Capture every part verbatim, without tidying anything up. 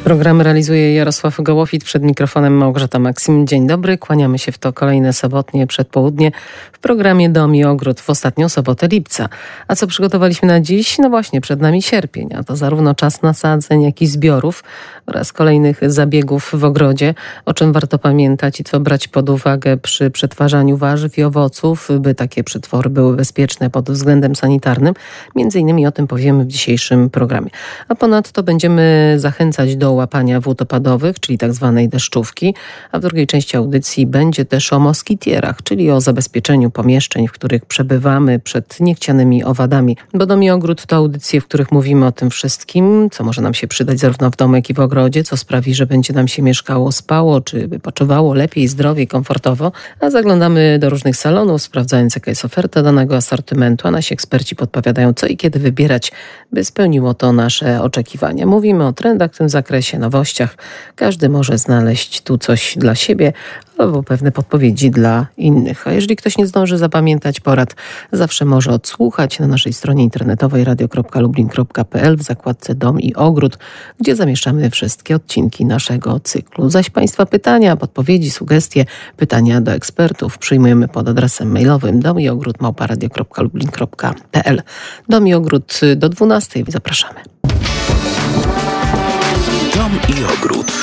Program realizuje Jarosław Gołofit, przed mikrofonem Małgorzata Maksim. Dzień dobry, kłaniamy się w to kolejne sobotnie przedpołudnie w programie Dom i Ogród w ostatnią sobotę lipca. A co przygotowaliśmy na dziś? No właśnie, przed nami sierpień, a to zarówno czas nasadzeń, jak i zbiorów oraz kolejnych zabiegów w ogrodzie, o czym warto pamiętać i co brać pod uwagę przy przetwarzaniu warzyw i owoców, by takie przetwory były bezpieczne pod względem sanitarnym. Między innymi o tym powiemy w dzisiejszym programie. A ponadto będziemy zachęcać do łapania wód opadowych, czyli tak zwanej deszczówki, a w drugiej części audycji będzie też o moskitierach, czyli o zabezpieczeniu pomieszczeń, w których przebywamy przed niechcianymi owadami. Bo Dom i Ogród to audycje, w których mówimy o tym wszystkim, co może nam się przydać zarówno w domu, jak i w ogrodzie, co sprawi, że będzie nam się mieszkało, spało, czy wypoczywało lepiej, zdrowiej, komfortowo, a zaglądamy do różnych salonów, sprawdzając, jaka jest oferta danego asortymentu, a nasi eksperci podpowiadają, co i kiedy wybierać, by spełniło to nasze oczekiwania. Mówimy o trendach w tym zakresie, nowościach. Każdy może znaleźć tu coś dla siebie albo pewne podpowiedzi dla innych. A jeżeli ktoś nie zdąży zapamiętać porad, zawsze może odsłuchać na naszej stronie internetowej radio kropka lublin kropka p l w zakładce Dom i Ogród, gdzie zamieszczamy wszystkie odcinki naszego cyklu. Zaś Państwa pytania, podpowiedzi, sugestie, pytania do ekspertów przyjmujemy pod adresem mailowym dom i ogród małpa radio kropka lublin kropka p l. Dom i Ogród do dwunastej. Zapraszamy. Dom i Ogród.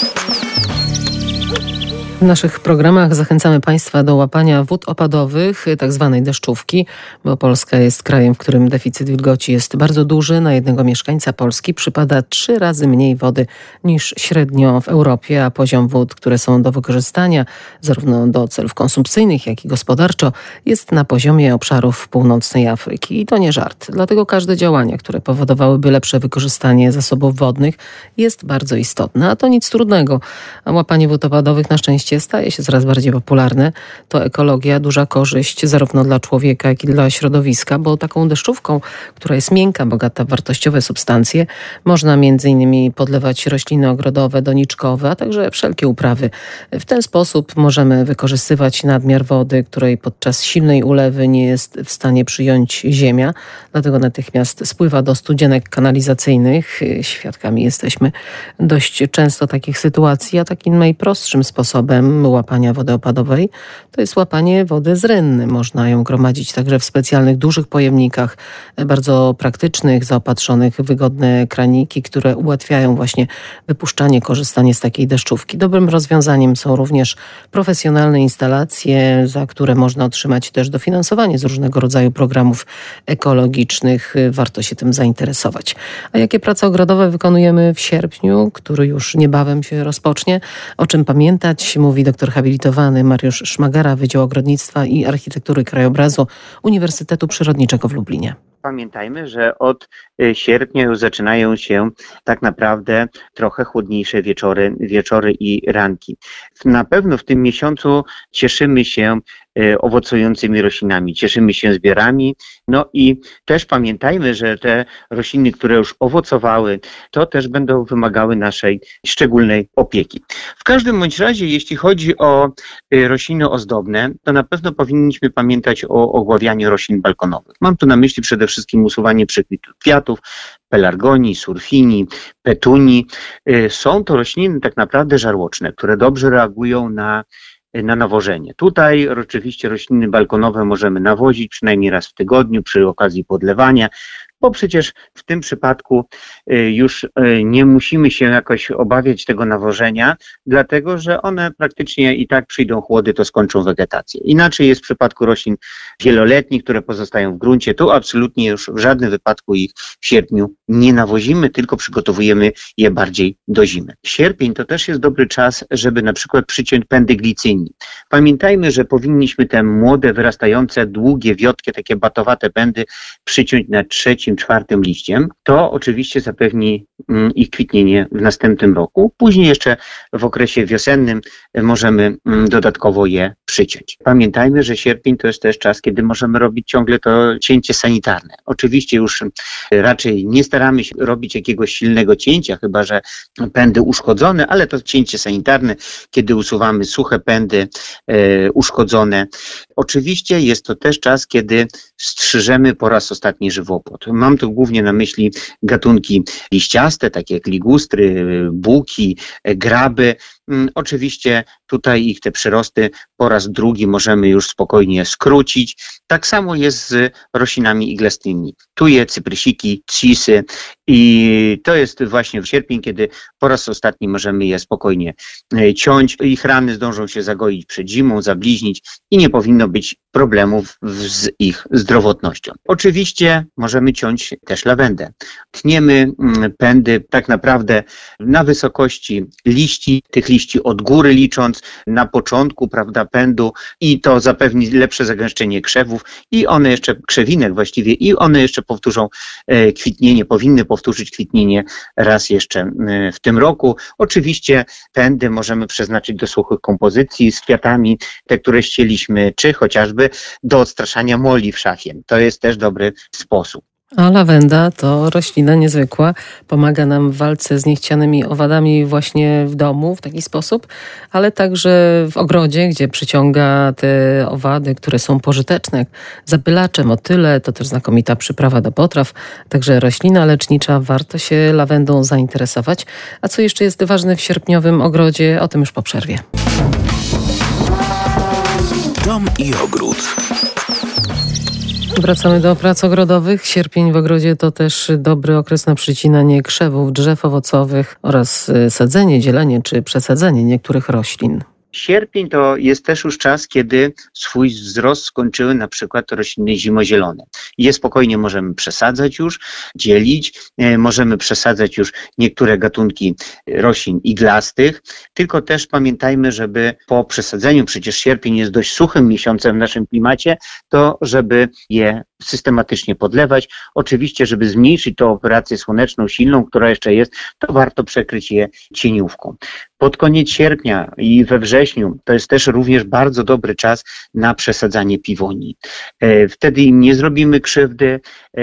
W naszych programach zachęcamy Państwa do łapania wód opadowych, tak zwanej deszczówki, bo Polska jest krajem, w którym deficyt wilgoci jest bardzo duży. Na jednego mieszkańca Polski przypada trzy razy mniej wody niż średnio w Europie, a poziom wód, które są do wykorzystania zarówno do celów konsumpcyjnych, jak i gospodarczo, jest na poziomie obszarów północnej Afryki. I to nie żart. Dlatego każde działania, które powodowałyby lepsze wykorzystanie zasobów wodnych, jest bardzo istotne. A to nic trudnego. A łapanie wód opadowych na szczęście staje się coraz bardziej popularne. To ekologia, duża korzyść zarówno dla człowieka, jak i dla środowiska, bo taką deszczówką, która jest miękka, bogata w wartościowe substancje, można między innymi podlewać rośliny ogrodowe, doniczkowe, a także wszelkie uprawy. W ten sposób możemy wykorzystywać nadmiar wody, której podczas silnej ulewy nie jest w stanie przyjąć ziemia, dlatego natychmiast spływa do studzienek kanalizacyjnych. Świadkami jesteśmy dość często takich sytuacji, a takim najprostszym sposobem łapania wody opadowej to jest łapanie wody z rynny. Można ją gromadzić także w specjalnych dużych pojemnikach, bardzo praktycznych, zaopatrzonych w wygodne kraniki, które ułatwiają właśnie wypuszczanie, korzystanie z takiej deszczówki. Dobrym rozwiązaniem są również profesjonalne instalacje, za które można otrzymać też dofinansowanie z różnego rodzaju programów ekologicznych. Warto się tym zainteresować. A jakie prace ogrodowe wykonujemy w sierpniu, który już niebawem się rozpocznie? O czym pamiętać? Mówi doktor habilitowany Mariusz Szmagara, Wydział Ogrodnictwa i Architektury Krajobrazu Uniwersytetu Przyrodniczego w Lublinie. Pamiętajmy, że od sierpnia już zaczynają się tak naprawdę trochę chłodniejsze wieczory, wieczory i ranki. Na pewno w tym miesiącu cieszymy się owocującymi roślinami, cieszymy się zbiorami. No i też pamiętajmy, że te rośliny, które już owocowały, to też będą wymagały naszej szczególnej opieki. W każdym bądź razie, jeśli chodzi o rośliny ozdobne, to na pewno powinniśmy pamiętać o ogławianiu roślin balkonowych. Mam tu na myśli przede wszystkim usuwanie przekwitłych kwiatów, pelargonii, surfinii, petunii. Są to rośliny tak naprawdę żarłoczne, które dobrze reagują na na nawożenie. Tutaj oczywiście rośliny balkonowe możemy nawozić przynajmniej raz w tygodniu przy okazji podlewania, bo przecież w tym przypadku już nie musimy się jakoś obawiać tego nawożenia, dlatego że one praktycznie i tak przyjdą chłody, to skończą wegetację. Inaczej jest w przypadku roślin wieloletnich, które pozostają w gruncie. Tu absolutnie już w żadnym wypadku ich w sierpniu nie nawozimy, tylko przygotowujemy je bardziej do zimy. Sierpień to też jest dobry czas, żeby na przykład przyciąć pędy glicyni. Pamiętajmy, że powinniśmy te młode, wyrastające, długie, wiotkie, takie batowate pędy przyciąć na trzecim, czwartym liściem. To oczywiście zapewni mm, ich kwitnienie w następnym roku. Później jeszcze w okresie wiosennym możemy mm, dodatkowo je przyciąć. Pamiętajmy, że sierpień to jest też czas, kiedy możemy robić ciągle to cięcie sanitarne. Oczywiście już raczej nie staramy się robić jakiegoś silnego cięcia, chyba że pędy uszkodzone, ale to cięcie sanitarne, kiedy usuwamy suche pędy e, uszkodzone. Oczywiście jest to też czas, kiedy strzyżemy po raz ostatni żywopłot. Mam tu głównie na myśli gatunki liściaste, takie jak ligustry, buki, graby. Oczywiście tutaj ich te przyrosty po raz drugi możemy już spokojnie skrócić. Tak samo jest z roślinami iglastymi. Tuje, cyprysiki, cisy i to jest właśnie w sierpień, kiedy po raz ostatni możemy je spokojnie ciąć. Ich rany zdążą się zagoić przed zimą, zabliźnić i nie powinno być problemów z ich zdrowotnością. Oczywiście możemy ciąć też lawendę. Tniemy pędy tak naprawdę na wysokości liści, tych liści od góry licząc, na początku, prawda, pędu i to zapewni lepsze zagęszczenie krzewów i one jeszcze, krzewinek właściwie, i one jeszcze powtórzą e, kwitnienie, powinny powtórzyć kwitnienie raz jeszcze e, w tym roku. Oczywiście pędy możemy przeznaczyć do suchych kompozycji z kwiatami, te, które ścieliśmy, czy chociażby do odstraszania moli w szafie. To jest też dobry sposób. A lawenda to roślina niezwykła, pomaga nam w walce z niechcianymi owadami właśnie w domu w taki sposób, ale także w ogrodzie, gdzie przyciąga te owady, które są pożyteczne, jak zapylacze, motyle, to też znakomita przyprawa do potraw, także roślina lecznicza, warto się lawendą zainteresować. A co jeszcze jest ważne w sierpniowym ogrodzie, o tym już po przerwie. Dom i ogród. Wracamy do prac ogrodowych. Sierpień w ogrodzie to też dobry okres na przycinanie krzewów, drzew owocowych oraz sadzenie, dzielenie czy przesadzenie niektórych roślin. Sierpień to jest też już czas, kiedy swój wzrost skończyły na przykład rośliny zimozielone. Je spokojnie możemy przesadzać już, dzielić, możemy przesadzać już niektóre gatunki roślin iglastych, tylko też pamiętajmy, żeby po przesadzeniu, przecież sierpień jest dość suchym miesiącem w naszym klimacie, to żeby je systematycznie podlewać. Oczywiście, żeby zmniejszyć tą operację słoneczną silną, która jeszcze jest, to warto przekryć je cieniówką. Pod koniec sierpnia i we wrześniu to jest też również bardzo dobry czas na przesadzanie piwoni. Wtedy im nie zrobimy krzywdy,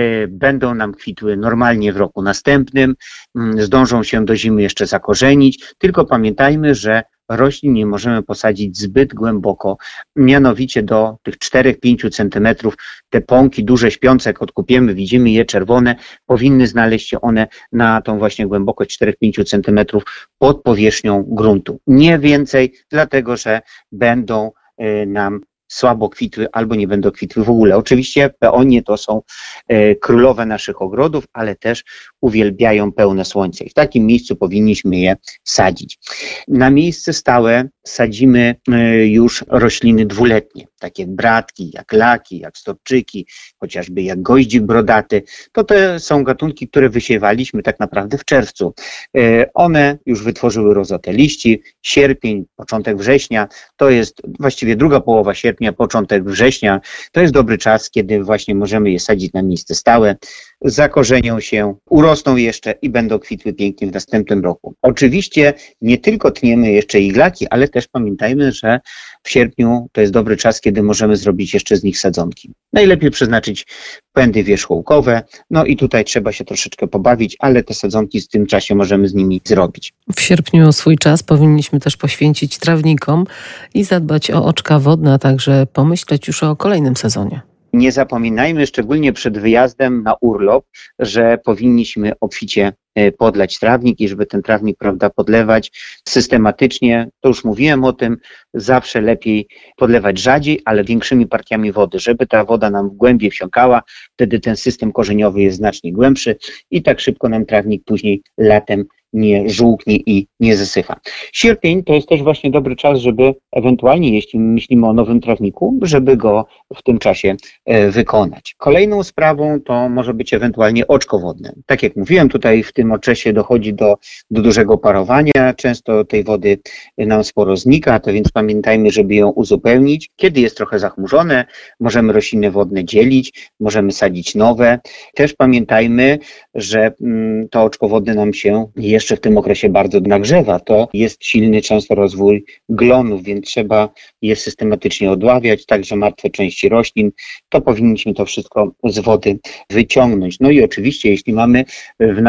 będą nam kwitły normalnie w roku następnym, zdążą się do zimy jeszcze zakorzenić, tylko pamiętajmy, że roślin nie możemy posadzić zbyt głęboko, mianowicie do tych czterech do pięciu centymetrów. Te pąki duże śpiące, jak odkupiemy, widzimy je czerwone, powinny znaleźć się one na tą właśnie głębokość czterech do pięciu centymetrów pod powierzchnią gruntu. Nie więcej, dlatego że będą y, nam słabo kwitły albo nie będą kwitły w ogóle. Oczywiście peonie to są e, królowe naszych ogrodów, ale też uwielbiają pełne słońce i w takim miejscu powinniśmy je sadzić. Na miejsce stałe sadzimy e, już rośliny dwuletnie, takie jak bratki, jak laki, jak storczyki, chociażby jak goździk brodaty. To te są gatunki, które wysiewaliśmy tak naprawdę w czerwcu. E, one już wytworzyły rozotę liści. Sierpień, początek września, to jest właściwie druga połowa sierpnia, początek września, to jest dobry czas, kiedy właśnie możemy je sadzić na miejsce stałe, zakorzenią się, urosną jeszcze i będą kwitły pięknie w następnym roku. Oczywiście nie tylko tniemy jeszcze iglaki, ale też pamiętajmy, że w sierpniu to jest dobry czas, kiedy możemy zrobić jeszcze z nich sadzonki. Najlepiej przeznaczyć pędy wierzchołkowe, no i tutaj trzeba się troszeczkę pobawić, ale te sadzonki w tym czasie możemy z nimi zrobić. W sierpniu swój czas powinniśmy też poświęcić trawnikom i zadbać o oczka wodne, a także pomyśleć już o kolejnym sezonie. Nie zapominajmy, szczególnie przed wyjazdem na urlop, że powinniśmy obficie podlać trawnik i żeby ten trawnik, prawda, podlewać systematycznie. To już mówiłem o tym, zawsze lepiej podlewać rzadziej, ale większymi partiami wody, żeby ta woda nam głębiej wsiąkała, wtedy ten system korzeniowy jest znacznie głębszy i tak szybko nam trawnik później latem nie żółknie i nie zasycha. Sierpień to jest też właśnie dobry czas, żeby ewentualnie, jeśli myślimy o nowym trawniku, żeby go w tym czasie wykonać. Kolejną sprawą to może być ewentualnie oczko wodne. Tak jak mówiłem, tutaj w tym okresie dochodzi do, do dużego parowania, często tej wody nam sporo znika, to więc pamiętajmy, żeby ją uzupełnić. Kiedy jest trochę zachmurzone, możemy rośliny wodne dzielić, możemy sadzić nowe. Też pamiętajmy, że mm, to oczko wodne nam się jeszcze w tym okresie bardzo nagrzewa. To jest silny często rozwój glonów, więc trzeba je systematycznie odławiać, także martwe części roślin, to powinniśmy to wszystko z wody wyciągnąć. No i oczywiście, jeśli mamy w naszym oczku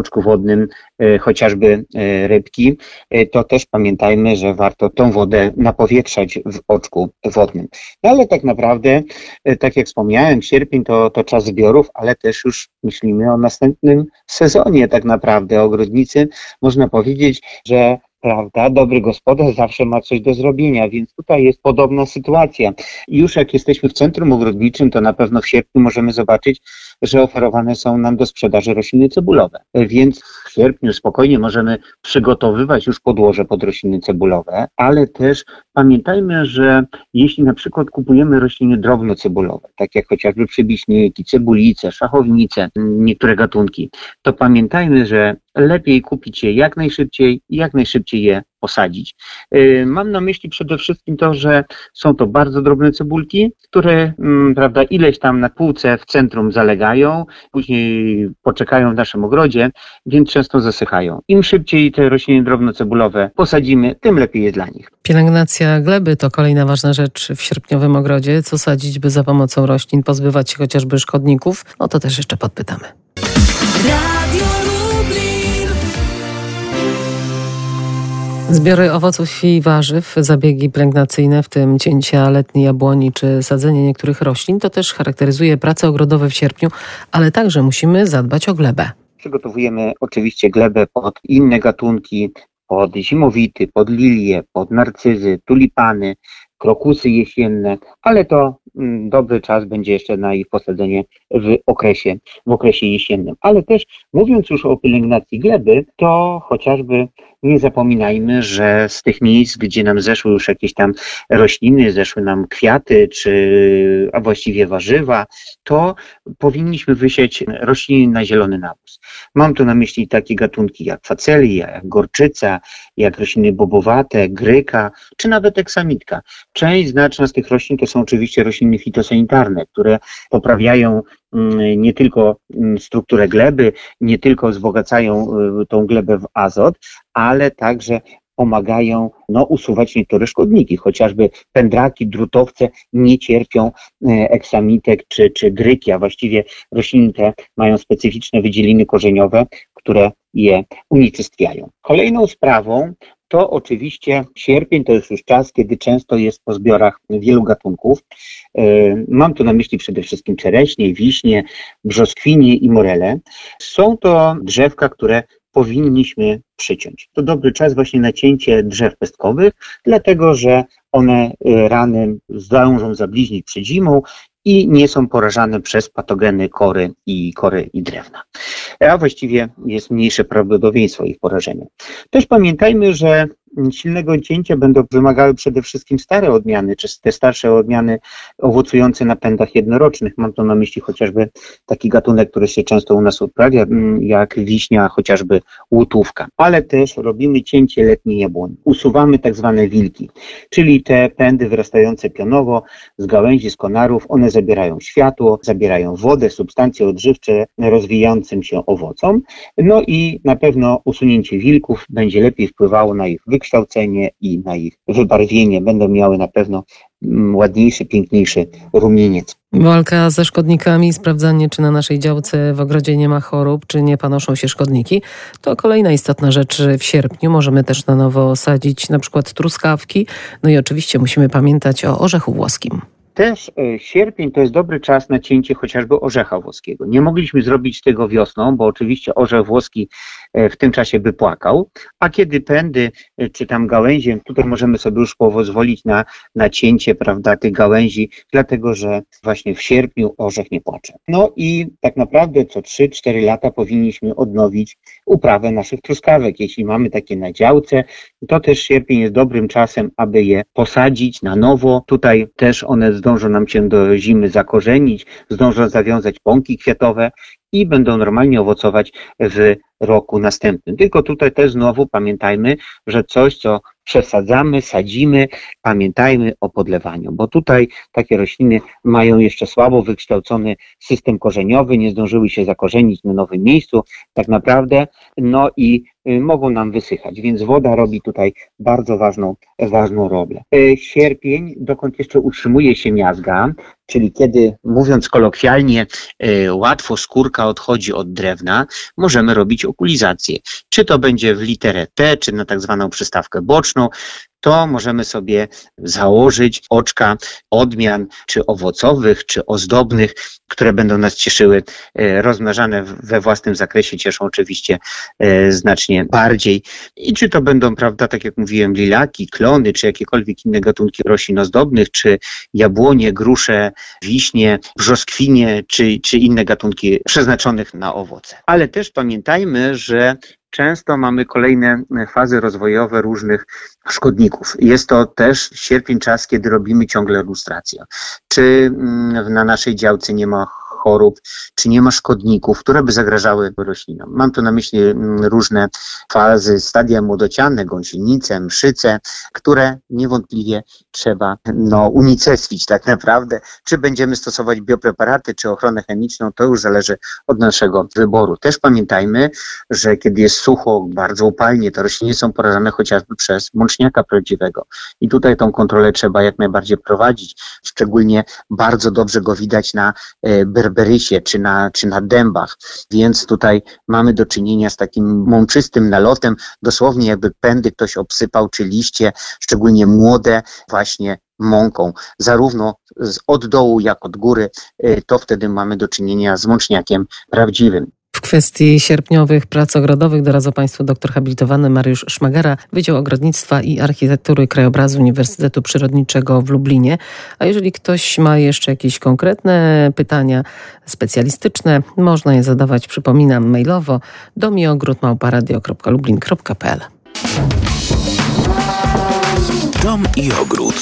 oczku wodnym chociażby rybki, to też pamiętajmy, że warto tą wodę napowietrzać w oczku wodnym. No ale tak naprawdę, tak jak wspomniałem, sierpień to, to czas zbiorów, ale też już myślimy o następnym sezonie tak naprawdę. Ogrodnicy, można powiedzieć, że prawda, dobry gospodarz zawsze ma coś do zrobienia, więc tutaj jest podobna sytuacja. Już jak jesteśmy w centrum ogrodniczym, to na pewno w sierpniu możemy zobaczyć, że oferowane są nam do sprzedaży rośliny cebulowe. Więc w sierpniu spokojnie możemy przygotowywać już podłoże pod rośliny cebulowe, ale też pamiętajmy, że jeśli na przykład kupujemy rośliny drobnocebulowe, tak jak chociażby przybiśniki, cebulice, szachownice, niektóre gatunki, to pamiętajmy, że lepiej kupić je jak najszybciej i jak najszybciej je posadzić. Mam na myśli przede wszystkim to, że są to bardzo drobne cebulki, które prawda, ileś tam na półce w centrum zalegają, później poczekają w naszym ogrodzie, więc często zasychają. Im szybciej te rośliny drobnocebulowe posadzimy, tym lepiej jest dla nich. Pielęgnacja gleby to kolejna ważna rzecz w sierpniowym ogrodzie. Co sadzić, by za pomocą roślin pozbywać się chociażby szkodników? No to też jeszcze podpytamy. Zbiory owoców i warzyw, zabiegi pielęgnacyjne, w tym cięcia letniej jabłoni czy sadzenie niektórych roślin, to też charakteryzuje prace ogrodowe w sierpniu, ale także musimy zadbać o glebę. Przygotowujemy oczywiście glebę pod inne gatunki, pod zimowity, pod lilie, pod narcyzy, tulipany, krokusy jesienne, ale to mm, dobry czas będzie jeszcze na ich posadzenie w okresie, w okresie jesiennym. Ale też mówiąc już o pielęgnacji gleby, to chociażby nie zapominajmy, że z tych miejsc, gdzie nam zeszły już jakieś tam rośliny, zeszły nam kwiaty, czy a właściwie warzywa, to powinniśmy wysiać rośliny na zielony nawóz. Mam tu na myśli takie gatunki jak facelia, jak gorczyca, jak rośliny bobowate, gryka, czy nawet eksamitka. Część znaczna z tych roślin to są oczywiście rośliny fitosanitarne, które poprawiają nie tylko strukturę gleby, nie tylko wzbogacają tą glebę w azot, ale także pomagają no, usuwać niektóre szkodniki, chociażby pędraki, drutowce nie cierpią eksamitek czy, czy gryki, a właściwie rośliny te mają specyficzne wydzieliny korzeniowe, które je unicestwiają. Kolejną sprawą to oczywiście sierpień to jest już czas, kiedy często jest po zbiorach wielu gatunków. Mam tu na myśli przede wszystkim czereśnie, wiśnie, brzoskwinie i morele. Są to drzewka, które powinniśmy przyciąć. To dobry czas właśnie na cięcie drzew pestkowych, dlatego że one rany zdążą zabliźnić przed zimą i nie są porażane przez patogeny kory i kory i drewna. A właściwie jest mniejsze prawdopodobieństwo ich porażenia. Też pamiętajmy, że silnego cięcia będą wymagały przede wszystkim stare odmiany, czy te starsze odmiany owocujące na pędach jednorocznych. Mam tu na myśli chociażby taki gatunek, który się często u nas uprawia, jak wiśnia, chociażby łutówka. Ale też robimy cięcie letniej jabłoni. Usuwamy tak zwane wilki, czyli te pędy wyrastające pionowo z gałęzi, z konarów. One zabierają światło, zabierają wodę, substancje odżywcze rozwijającym się owocom. No i na pewno usunięcie wilków będzie lepiej wpływało na ich wykształcenie i na ich wybarwienie. Będą miały na pewno ładniejszy, piękniejszy rumieniec. Walka ze szkodnikami, sprawdzanie, czy na naszej działce w ogrodzie nie ma chorób, czy nie panoszą się szkodniki, to kolejna istotna rzecz w sierpniu. Możemy też na nowo sadzić na przykład truskawki. No i oczywiście musimy pamiętać o orzechu włoskim. Też sierpień to jest dobry czas na cięcie chociażby orzecha włoskiego. Nie mogliśmy zrobić tego wiosną, bo oczywiście orzech włoski w tym czasie by płakał, a kiedy pędy czy tam gałęzie, tutaj możemy sobie już pozwolić na, na cięcie, prawda, tych gałęzi, dlatego że właśnie w sierpniu orzech nie płacze. No i tak naprawdę co trzy cztery lata powinniśmy odnowić uprawę naszych truskawek. Jeśli mamy takie na działce, to też sierpień jest dobrym czasem, aby je posadzić na nowo. Tutaj też one zdążą nam się do zimy zakorzenić, zdążą zawiązać pąki kwiatowe i będą normalnie owocować w roku następnym. Tylko tutaj też znowu pamiętajmy, że coś, co przesadzamy, sadzimy, pamiętajmy o podlewaniu, bo tutaj takie rośliny mają jeszcze słabo wykształcony system korzeniowy, nie zdążyły się zakorzenić na nowym miejscu tak naprawdę, no i mogą nam wysychać, więc woda robi tutaj bardzo ważną, ważną rolę. Sierpień, dokąd jeszcze utrzymuje się miazga, czyli kiedy, mówiąc kolokwialnie, łatwo skórka odchodzi od drewna, możemy robić okulizację. Czy to będzie w literę T, czy na tak zwaną przystawkę boczną, to możemy sobie założyć oczka odmian, czy owocowych, czy ozdobnych, które będą nas cieszyły, rozmnażane we własnym zakresie, cieszą oczywiście znacznie bardziej. I czy to będą, prawda, tak jak mówiłem, lilaki, klony, czy jakiekolwiek inne gatunki roślin ozdobnych, czy jabłonie, grusze, wiśnie, brzoskwinie, czy, czy inne gatunki przeznaczonych na owoce. Ale też pamiętajmy, że często mamy kolejne fazy rozwojowe różnych szkodników. Jest to też sierpień, czas, kiedy robimy ciągle lustrację. Czy na naszej działce nie ma chorób, czy nie ma szkodników, które by zagrażały roślinom. Mam tu na myśli różne fazy, stadia młodociane, gąsienice, mszyce, które niewątpliwie trzeba no, unicestwić tak naprawdę. Czy będziemy stosować biopreparaty, czy ochronę chemiczną, to już zależy od naszego wyboru. Też pamiętajmy, że kiedy jest sucho, bardzo upalnie, to rośliny są porażane chociażby przez mączniaka prawdziwego. I tutaj tą kontrolę trzeba jak najbardziej prowadzić. Szczególnie bardzo dobrze go widać na berberysie czy na, czy na dębach. Więc tutaj mamy do czynienia z takim mączystym nalotem, dosłownie jakby pędy ktoś obsypał, czy liście, szczególnie młode, właśnie mąką, zarówno od dołu, jak od góry, to wtedy mamy do czynienia z mączniakiem prawdziwym. W kwestii sierpniowych prac ogrodowych doradzał Państwu doktor habilitowany Mariusz Szmagera, Wydział Ogrodnictwa i Architektury Krajobrazu Uniwersytetu Przyrodniczego w Lublinie. A jeżeli ktoś ma jeszcze jakieś konkretne pytania specjalistyczne, można je zadawać, przypominam, mailowo dom i ogród małpa radio kropka lublin kropka p l. Dom i ogród.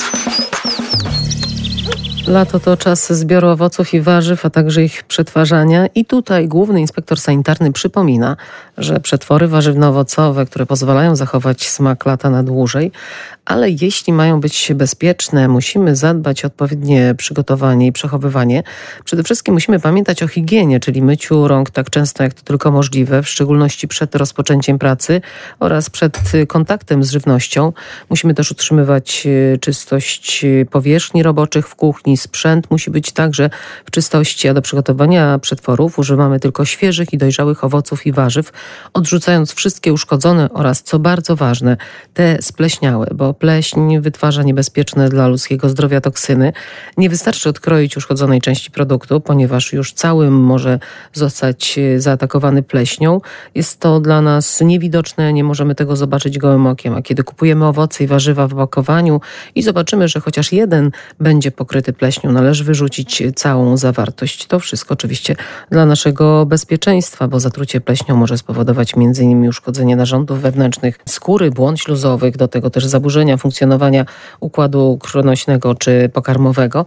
Lato to czas zbioru owoców i warzyw, a także ich przetwarzania. I tutaj główny inspektor sanitarny przypomina, że przetwory warzywno-owocowe, które pozwalają zachować smak lata na dłużej, ale jeśli mają być bezpieczne, musimy zadbać o odpowiednie przygotowanie i przechowywanie. Przede wszystkim musimy pamiętać o higienie, czyli myciu rąk tak często jak to tylko możliwe, w szczególności przed rozpoczęciem pracy oraz przed kontaktem z żywnością. Musimy też utrzymywać czystość powierzchni roboczych w kuchni. Sprzęt musi być także w czystości, a do przygotowania przetworów używamy tylko świeżych i dojrzałych owoców i warzyw, odrzucając wszystkie uszkodzone oraz, co bardzo ważne, te spleśniałe, bo pleśń wytwarza niebezpieczne dla ludzkiego zdrowia toksyny. Nie wystarczy odkroić uszkodzonej części produktu, ponieważ już całym może zostać zaatakowany pleśnią. Jest to dla nas niewidoczne, nie możemy tego zobaczyć gołym okiem, a kiedy kupujemy owoce i warzywa w opakowaniu i zobaczymy, że chociaż jeden będzie pokryty pleśnią, należy wyrzucić całą zawartość. To wszystko oczywiście dla naszego bezpieczeństwa, bo zatrucie pleśnią może spowodować między innymi uszkodzenie narządów wewnętrznych skóry, błon śluzowych, do tego też zaburzenia funkcjonowania układu krwionośnego czy pokarmowego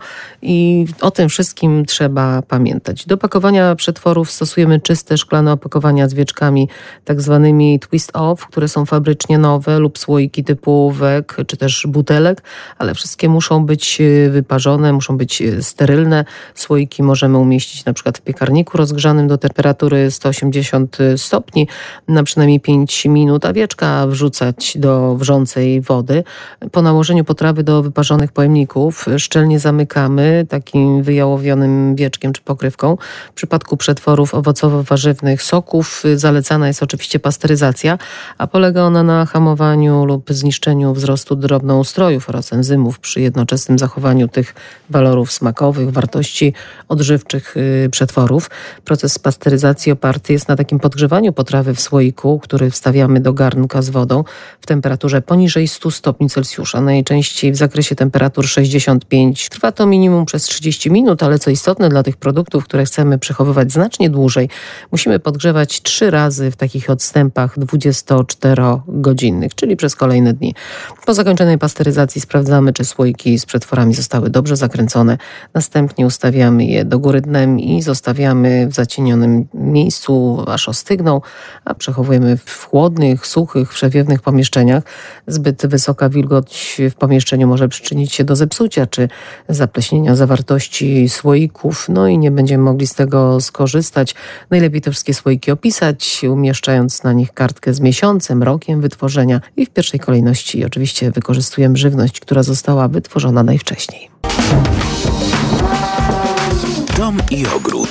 i o tym wszystkim trzeba pamiętać. Do pakowania przetworów stosujemy czyste szklane opakowania z wieczkami tak zwanymi twist-off, które są fabrycznie nowe, lub słoiki typu wek czy też butelek, ale wszystkie muszą być wyparzone, muszą być sterylne. Słoiki możemy umieścić na przykład w piekarniku rozgrzanym do temperatury sto osiemdziesiąt stopni na przynajmniej pięć minut, a wieczka wrzucać do wrzącej wody. Po nałożeniu potrawy do wyparzonych pojemników szczelnie zamykamy takim wyjałowionym wieczkiem czy pokrywką. W przypadku przetworów owocowo-warzywnych, soków zalecana jest oczywiście pasteryzacja, a polega ona na hamowaniu lub zniszczeniu wzrostu drobnoustrojów oraz enzymów przy jednoczesnym zachowaniu tych walorów smakowych, wartości odżywczych przetworów. Proces pasteryzacji oparty jest na takim podgrzewaniu potrawy w słoiku, który wstawiamy do garnka z wodą w temperaturze poniżej stu stopni Celsjusza, najczęściej w zakresie temperatur sześćdziesiąt pięć. Trwa to minimum przez trzydzieści minut, ale co istotne, dla tych produktów, które chcemy przechowywać znacznie dłużej, musimy podgrzewać trzy razy w takich odstępach dwudziestoczterogodzinnych, czyli przez kolejne dni. Po zakończonej pasteryzacji sprawdzamy, czy słoiki z przetworami zostały dobrze zakręcone wykręcone. Następnie ustawiamy je do góry dnem i zostawiamy w zacienionym miejscu, aż ostygną, a przechowujemy w chłodnych, suchych, przewiewnych pomieszczeniach. Zbyt wysoka wilgoć w pomieszczeniu może przyczynić się do zepsucia czy zapleśnienia zawartości słoików, no i nie będziemy mogli z tego skorzystać. Najlepiej te wszystkie słoiki opisać, umieszczając na nich kartkę z miesiącem, rokiem wytworzenia i w pierwszej kolejności oczywiście wykorzystujemy żywność, która została wytworzona najwcześniej. Dom i ogród.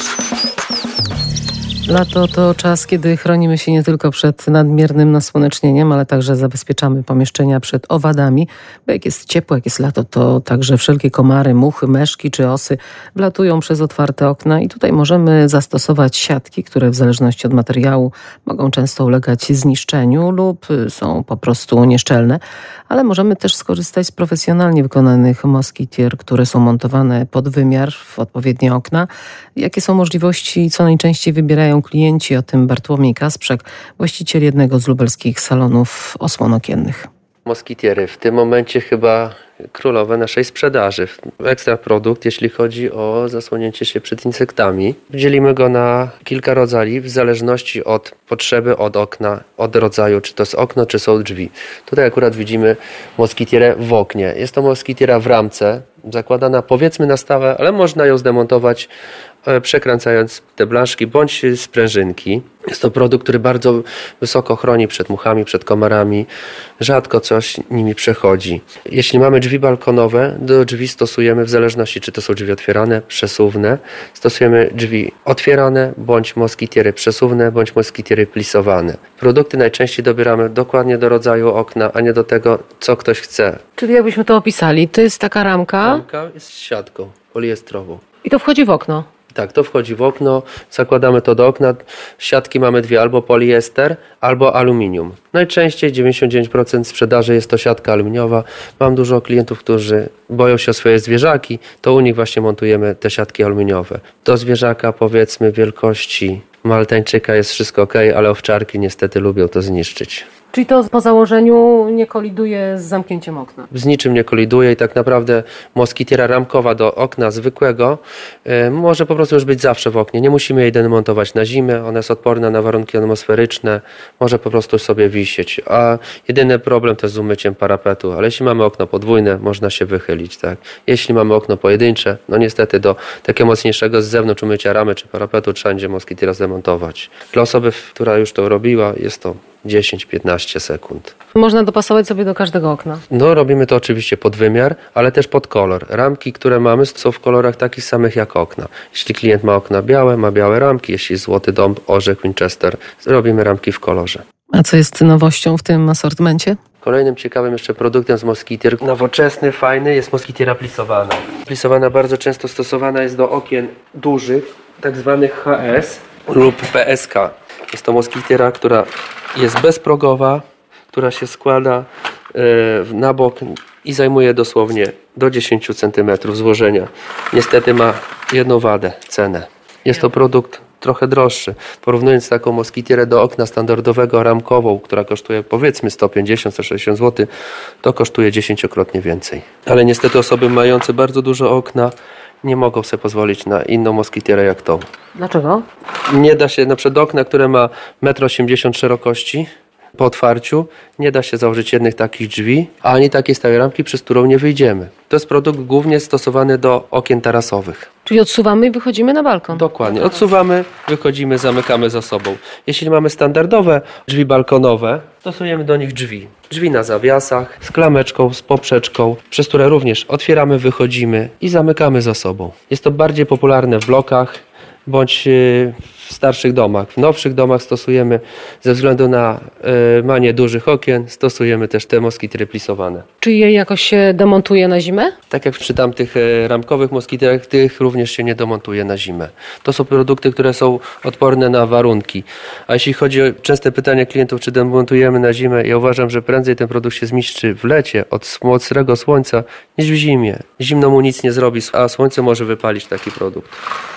Lato to czas, kiedy chronimy się nie tylko przed nadmiernym nasłonecznieniem, ale także zabezpieczamy pomieszczenia przed owadami, bo jak jest ciepło, jak jest lato, to także wszelkie komary, muchy, meszki czy osy wlatują przez otwarte okna i tutaj możemy zastosować siatki, które w zależności od materiału mogą często ulegać zniszczeniu lub są po prostu nieszczelne, ale możemy też skorzystać z profesjonalnie wykonanych moskitier, które są montowane pod wymiar w odpowiednie okna. Jakie są możliwości i co najczęściej wybierają klienci? O tym Bartłomiej Kasprzak, właściciel jednego z lubelskich salonów osłon okiennych. Moskitiery w tym momencie chyba królowe naszej sprzedaży. Ekstra produkt, jeśli chodzi o zasłonięcie się przed insektami. Dzielimy go na kilka rodzajów w zależności od potrzeby, od okna, od rodzaju, czy to jest okno, czy są drzwi. Tutaj akurat widzimy moskitierę w oknie. Jest to moskitiera w ramce, zakładana powiedzmy na stałe, ale można ją zdemontować przekręcając te blaszki bądź sprężynki. Jest to produkt, który bardzo wysoko chroni przed muchami, przed komarami. Rzadko coś nimi przechodzi. Jeśli mamy drzwi balkonowe, do drzwi stosujemy w zależności, czy to są drzwi otwierane, przesuwne. Stosujemy drzwi otwierane, bądź moskitiery przesuwne, bądź moskitiery plisowane. Produkty najczęściej dobieramy dokładnie do rodzaju okna, a nie do tego, co ktoś chce. Czyli jakbyśmy to opisali, to jest taka ramka. Ramka jest siatką poliestrową. I to wchodzi w okno. Tak, to wchodzi w okno, zakładamy to do okna. Siatki mamy dwie, albo poliester, albo aluminium. Najczęściej dziewięćdziesiąt dziewięć procent sprzedaży jest to siatka aluminiowa. Mam dużo klientów, którzy boją się o swoje zwierzaki, to u nich właśnie montujemy te siatki aluminiowe. Do zwierzaka powiedzmy wielkości maltańczyka jest wszystko ok, ale owczarki niestety lubią to zniszczyć. Czyli to po założeniu nie koliduje z zamknięciem okna? Z niczym nie koliduje i tak naprawdę moskitiera ramkowa do okna zwykłego y, może po prostu już być zawsze w oknie. Nie musimy jej demontować na zimę, ona jest odporna na warunki atmosferyczne, może po prostu sobie wisieć. A jedyny problem to jest z umyciem parapetu, ale jeśli mamy okno podwójne, można się wychylić. Tak? Jeśli mamy okno pojedyncze, no niestety do takiego mocniejszego z zewnątrz umycia ramy czy parapetu trzeba będzie moskitiera zdemontować. Dla osoby, która już to robiła, jest to dziesięć do piętnastu sekund. Można dopasować sobie do każdego okna? No robimy to oczywiście pod wymiar, ale też pod kolor. Ramki, które mamy, są w kolorach takich samych jak okna. Jeśli klient ma okna białe, ma białe ramki. Jeśli Złoty Dom, Orzech, Winchester, robimy ramki w kolorze. A co jest nowością w tym asortymencie? Kolejnym ciekawym jeszcze produktem z moskitier, nowoczesny, fajny, jest moskitiera plisowana. Plisowana bardzo często stosowana jest do okien dużych, tak zwanych H S lub P S K. Jest to moskitiera, która jest bezprogowa, która się składa yy, na bok i zajmuje dosłownie do dziesięć centymetrów złożenia. Niestety ma jedną wadę, cenę. Jest to produkt trochę droższy. Porównując taką moskitierę do okna standardowego ramkową, która kosztuje powiedzmy sto pięćdziesiąt do stu sześćdziesięciu złotych, to kosztuje dziesięciokrotnie więcej. Ale niestety osoby mające bardzo duże okna nie mogą sobie pozwolić na inną moskitierę jak tą. Dlaczego? Nie da się, na przykład do okna, które ma metr osiemdziesiąt szerokości, po otwarciu nie da się założyć jednych takich drzwi, ani takiej stałej ramki, przez którą nie wyjdziemy. To jest produkt głównie stosowany do okien tarasowych. Czyli odsuwamy i wychodzimy na balkon. Dokładnie. Odsuwamy, wychodzimy, zamykamy za sobą. Jeśli mamy standardowe drzwi balkonowe, stosujemy do nich drzwi. Drzwi na zawiasach, z klameczką, z poprzeczką, przez które również otwieramy, wychodzimy i zamykamy za sobą. Jest to bardziej popularne w blokach bądź w starszych domach. W nowszych domach stosujemy, ze względu na y, manię dużych okien, stosujemy też te moskitiery plisowane. Czy je jakoś się demontuje na zimę? Tak jak przy tamtych y, ramkowych moskiterach, tych również się nie demontuje na zimę. To są produkty, które są odporne na warunki. A jeśli chodzi o częste pytania klientów, czy demontujemy na zimę, ja uważam, że prędzej ten produkt się zniszczy w lecie od mokrego słońca niż w zimie. Zimno mu nic nie zrobi, a słońce może wypalić taki produkt.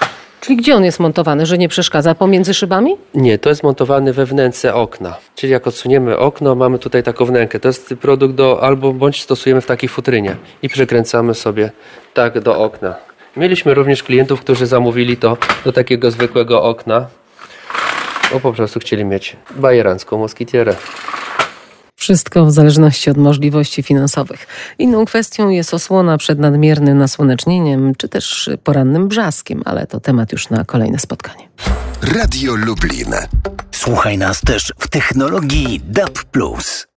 Czyli gdzie on jest montowany, że nie przeszkadza? Pomiędzy szybami? Nie, to jest montowany we wnęce okna. Czyli jak odsuniemy okno, mamy tutaj taką wnękę. To jest produkt do, albo bądź stosujemy w takiej futrynie i przykręcamy sobie tak do okna. Mieliśmy również klientów, którzy zamówili to do takiego zwykłego okna, bo po prostu chcieli mieć bajerancką moskitierę. Wszystko w zależności od możliwości finansowych. Inną kwestią jest osłona przed nadmiernym nasłonecznieniem, czy też porannym brzaskiem, ale to temat już na kolejne spotkanie. Radio Lublin. Słuchaj nas też w technologii D A B plus.